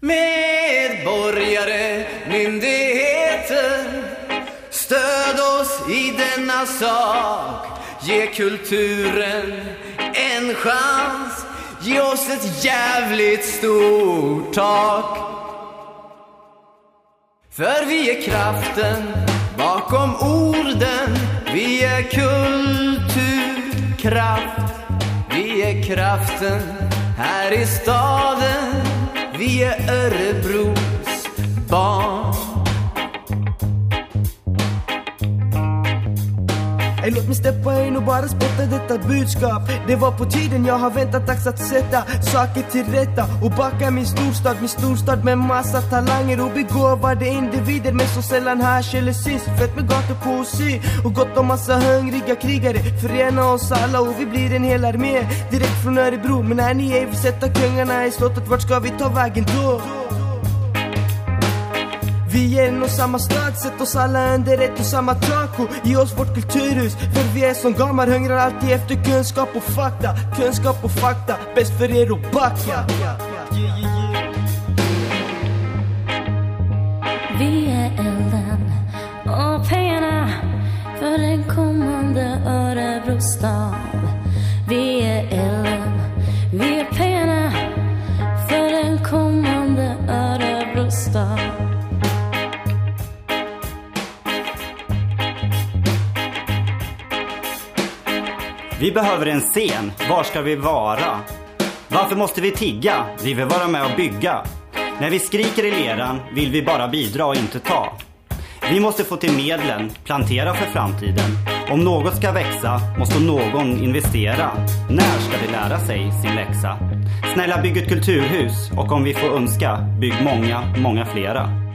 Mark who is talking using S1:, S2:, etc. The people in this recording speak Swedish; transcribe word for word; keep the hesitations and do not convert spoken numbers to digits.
S1: Medborgare, myndigheter, stöd oss i denna sak. Ge kulturen en chans. Ge oss ett jävligt stort tak. För vi är kraften bakom orden. Vi är kulturkraft. Vi är kraften här i staden. Vi är Örebros barn.
S2: Ey, låt mig steppa in och bara spotta detta budskap. Det var på tiden, jag har väntat dags att sätta saker till rätta och backa min storstad, min storstad med massa talanger och begåvade individer men så sällan hörs eller syns. Fett med gatupoesi och gott om massa hungriga krigare. Förena oss alla och vi blir en hel armé direkt från Örebro. Men när ni är vill sätta kungarna i slottet, vart ska vi ta vägen då? Vi är en och samma stad, sätt oss alla under ett och samma tak och ge oss vårt kulturhus. För vi är som gamar, hungrar alltid efter kunskap och fakta. Kunskap och fakta, bäst för er att backa.
S3: Vi är elden och pengarna för den kommande Örebro stad. Vi är elden, vi är pengarna för den kommande Örebro stad.
S4: Vi behöver en scen, var ska vi vara? Varför måste vi tigga? Vi vill vara med och bygga. När vi skriker i leran vill vi bara bidra och inte ta. Vi måste få till medlen, plantera för framtiden. Om något ska växa måste någon investera. När ska vi lära sig sin läxa? Snälla, bygg ett kulturhus och om vi får önska, bygg många, många flera.